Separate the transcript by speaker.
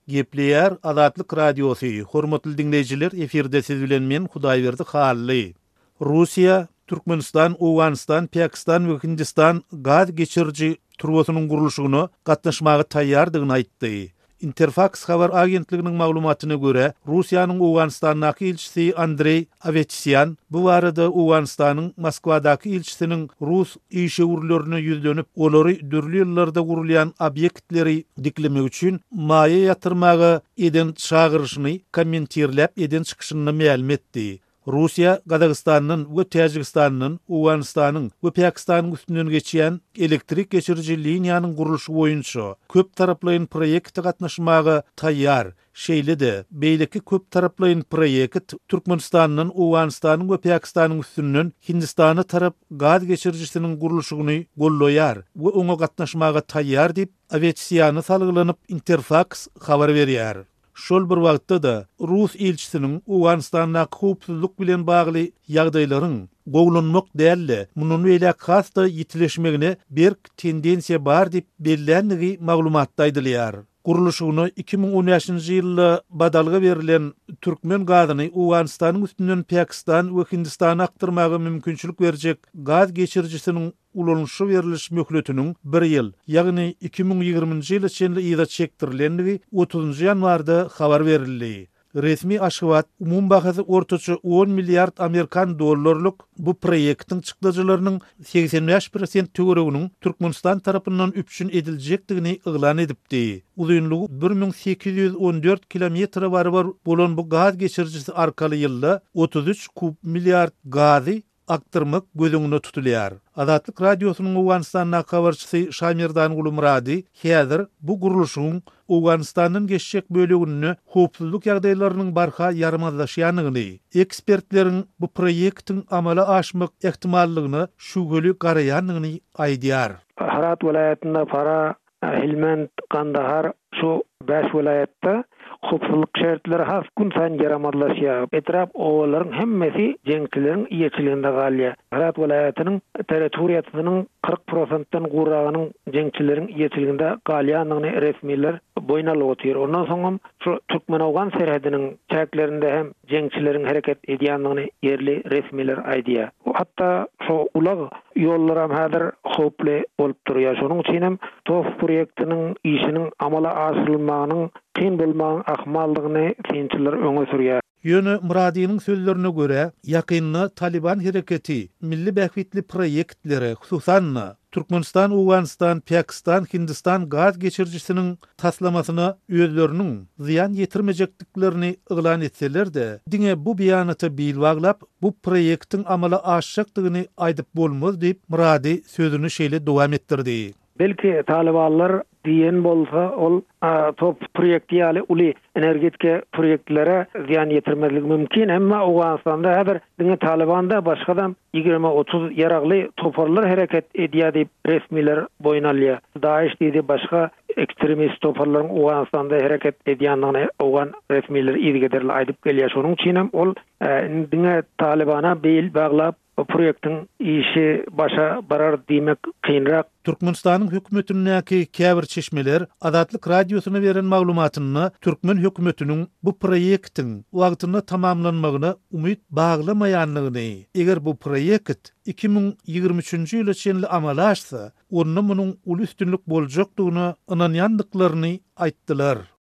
Speaker 1: Gepleýär Azatlyk Radiosu. Hormatly dinleýijiler, eferde siz bilen men Hudaýberdi Hally. Russiýa, Türkmenistan, Awganistan, Pakistan we Hindistan gaz geçirji turbosynyň gurulşygyna gatnaşmagy taýýardygyny aýtdy. Interfax habar agentliginiň maglumatyna görä, Russiýanyň Awganistanyň elçisi Andrey Avetsyan bu barada Awganistanyň Moskwadaky elçisiniň Rus işgörlerini ýüzlenip, olary dürli ýyllarda gurulýan obýektleri diklemek üçin maýa ýatyrmagy eden çağırışyny kommentirläp eden çykyşyny ma'lum etdi. Russiýa, Gazagystanyň we Täjikistanyň, Awganistanyň we Pakistanyň üstünden geçýän elektrik geçirji liniýanyň gurulşy boýunça köp taraplyň proýekte gatnaşmagy taýýar. Şeýle-de, beýleki köp taraplyň proýekt Türkmenistanyň, Awganistanyň we Pakistanyň üstünden Hindistana tarap gaz geçirjisiniň gurulşygyny golloýar we oňa gatnaşmagy taýýar diýip Avetsiyany salgylanyp Interfax habar berýär. Şol bir wagtda da Rus elçisiniň Awganistanyň howpsuzlyk bilen bagly ýagdaýlaryň gowlanmak dälle, munun öýle hasda ýitileşmegine bir tendensiýa bar diýip belländigi maglumatda aýdylýar. Gurulşygyny 2013-nji ýylda badalga berilen Türkmen gazyny Awganistanyň üstünden Pakistan we Hindistana aktyrmagy mümkinçilik berjek gaz geçirjisiniň ulanışı veriliş möhletiniň 1 ýyl, ýagny 2020-nji ýyl içinde ýyda çekdirilendigi 30-njy ýanwarda habar berildi. Resmi aşgabat umum bahasy ortaça 10 milliard Amerikan dollarlyk bu proýektiň çykdyjylarynyň 85% töwereginiň Türkmenistan tarapyndan üpşün ediljekdigini yglan edipdi. Uzunlugy 1814 kilometre barabar bolan bu gaz geçirjisi arkaly ýylda 33 kub milliard gazy aktyrmak gözüňde tutulýar. Azatlyk Radiosynyň Awganistanyň habarçysy Şamirdan Gulumrady häzir bu gurulşyň Awganistanyň geçecek bölegini howpsuzlyk ýagdaýlarynyň barha ýarmazlaşýanyny, ekspertleriň bu proýektiň amala aşmak ehtimallygyny şügeli garaýanyny aýdýar.
Speaker 2: Herat vilayetinde Fara, Helmand, Kandahar şu 5 vilayetde howpsuzlyk şertleri has gün saýyn ýaramazlaşýar. Etrap owalaryň hemmesi jeňçileriň ýeçiliginde galýar. Herat vilayetiniň territoriýasynyň 40%-dan guragynyň jeňçileriň ýeçiliginde galýanyny resmiler boýnalyp otyr. Ondan soň şu Türkmen-Awgan serhediniň çäklerinde hem jeňçileriň hereket edýändigini yerli resmiler aýdýar. Hatda şu ulag ýollar hem häzir howply bolup durýar. Şonuň üçin hem TOF proýektiniň işiniň amala aşyrylmagynyň kyn bolmagyň ahmallygyny kynçylar öňe sürýär.
Speaker 1: Ýöne Muradynyň sözlerine görä, ýakynda Taliban hereketi milli bähwitli proýektleri, hususan Türkmenistan, Awganistan, Pakistan, Hindistan gaz geçirjisiniň taslamasyna özleriniň ziyan ýetirmejekliklerini yglan etseler-de, diňe bu beýanaty bilbaglap, bu proýektiň amala aşjakdygyny aýdyp bolmaz diýip Murady sözüni şeýle dowam etdirdi.
Speaker 2: Belki Talibanlar diyen bolsa ol top proýekti ýaly uly energetika proýektlere ziyan ýetirmezlik mümkin, emma Awganistanda häzir diňe Talibanda başga 20-30 ýaragly toparlar hereket edýär diýip resmiler boýnalýar. Daesh diýdi başga ekstremist toparlaryň Awganistanda hereket edýändigini Awgan resmiler ýergederli aýdyp gelýär. Şonuň üçin hem ol diňe Talibana beýil baglap o proýektiň işi başa barar diýmek kynrak.
Speaker 1: Türkmenistanyň hökümetiniňki käbir çeşmeler Azatlyk Radiosyna beren maglumatyny Türkmen hökümetiniň bu proýektiň wagtyny tamamlanmagyna umyt baglamaýanlygyny, eger bu proýekt 2023-nji ýyl içinde amala aşsa, onda munyň uly üstünlük boljakdygyny ynanýandyklaryny aýtdylar.